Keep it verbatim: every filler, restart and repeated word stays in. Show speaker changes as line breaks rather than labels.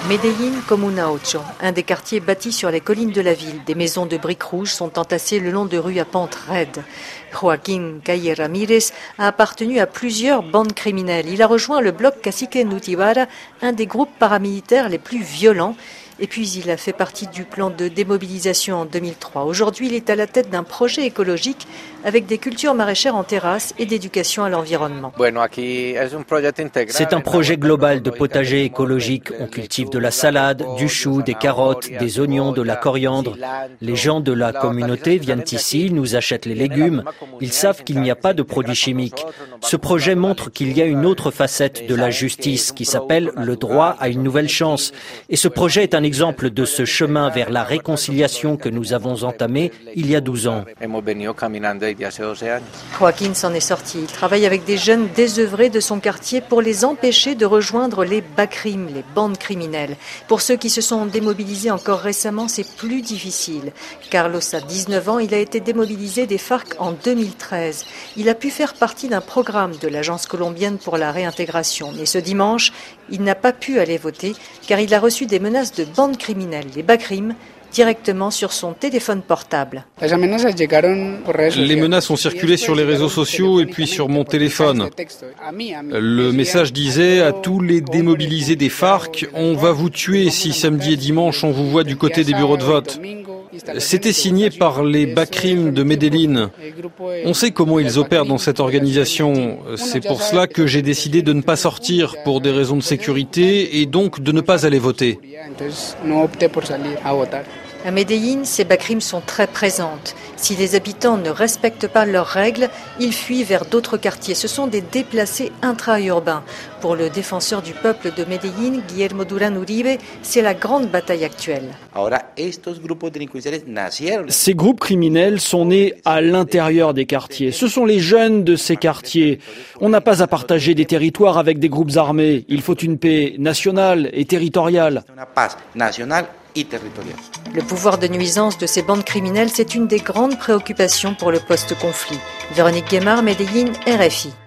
Medellín Comuna ocho, un des quartiers bâtis sur les collines de la ville. Des maisons de briques rouges sont entassées le long de rues à pente raide. Joaquín Calle Ramírez a appartenu à plusieurs bandes criminelles. Il a rejoint le bloc Cacique Nutibara, un des groupes paramilitaires les plus violents. Et puis il a fait partie du plan de démobilisation en deux mille trois. Aujourd'hui, il est à la tête d'un projet écologique avec des cultures maraîchères en terrasse et d'éducation à l'environnement.
C'est un projet global de potager écologique. On cultive de la salade, du chou, des carottes, des oignons, de la coriandre. Les gens de la communauté viennent ici, nous achètent les légumes. Ils savent qu'il n'y a pas de produits chimiques. Ce projet montre qu'il y a une autre facette de la justice qui s'appelle le droit à une nouvelle chance. Et ce projet est un exemple de ce chemin vers la réconciliation que nous avons entamé il y a douze ans.
Joaquín s'en est sorti. Il travaille avec des jeunes désœuvrés de son quartier pour les empêcher de rejoindre les BACRIM, les bandes criminelles. Pour ceux qui se sont démobilisés encore récemment, c'est plus difficile. Carlos a dix-neuf ans, il a été démobilisé des FARC en deux mille treize. Il a pu faire partie d'un programme de l'Agence colombienne pour la réintégration. Mais ce dimanche, il n'a pas pu aller voter car il a reçu des menaces de bandes criminelles, les BACRIM, directement sur son téléphone portable.
Les menaces ont circulé sur les réseaux sociaux et puis sur mon téléphone. Le message disait à tous les démobilisés des FARC, on va vous tuer si samedi et dimanche on vous voit du côté des bureaux de vote. C'était signé par les BACRIM de Medellín. On sait comment ils opèrent dans cette organisation. C'est pour cela que j'ai décidé de ne pas sortir pour des raisons de sécurité et donc de ne pas aller voter.
À Medellín, ces BACRIM sont très présentes. Si les habitants ne respectent pas leurs règles, ils fuient vers d'autres quartiers. Ce sont des déplacés intra-urbains. Pour le défenseur du peuple de Medellín, Guillermo Durán Uribe, c'est la grande bataille actuelle.
Ces groupes criminels sont nés à l'intérieur des quartiers. Ce sont les jeunes de ces quartiers. On n'a pas à partager des territoires avec des groupes armés. Il faut une paix nationale et territoriale.
Le pouvoir de nuisance de ces bandes criminelles, c'est une des grandes préoccupations pour le post-conflit. Véronique Guémard, Medellín, R F I.